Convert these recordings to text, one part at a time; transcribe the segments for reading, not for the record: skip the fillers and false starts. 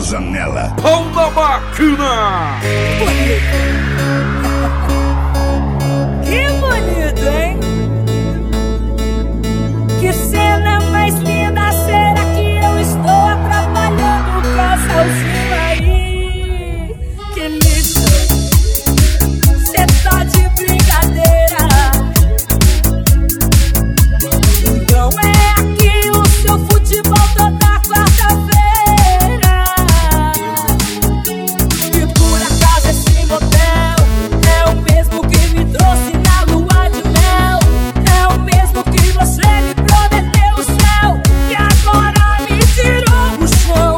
janela. Pau da máquina! Que bonito, hein? Que cena mais linda. Será que eu estou atrapalhando o casalzinho aí? Que nisso cê tá de brincadeira. Então é aqui o seu futebol toda quarta-feira. E por acaso esse motel é o mesmo que me trouxe na lua de mel. É o mesmo que você me prometeu o céu e agora me tirou do chão.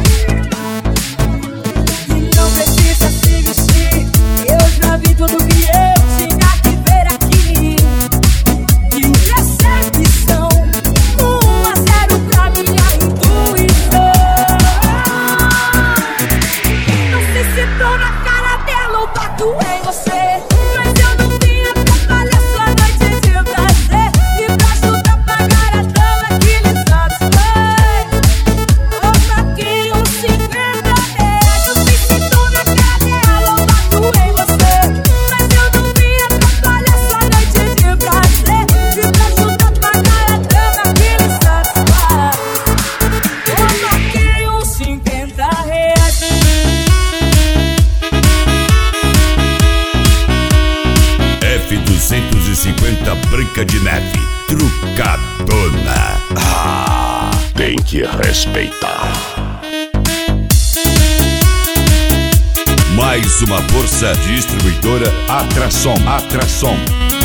E não precisa se vestir, eu já vi tudo que eu tinha que ver aqui. E recepção 1-0 pra minha intuição. Não sei se tô na cara dela ou bato em você, mas eu não vim atrapalhar sua noite de prazer. E pra ajudar a pagar a dama que lhe satisfaz, bota aqui uns 50 reais. Não sei se tô na cara dela ou bato em você, mas eu não vim atrapalhar sua noite de prazer. E pra ajudar a pagar a dama que lhe satisfaz, bota aqui uns 50 reais. F250 Branca de Neve, trucadona. Ah, Tem que respeitar. mais uma força distribuidora Atração.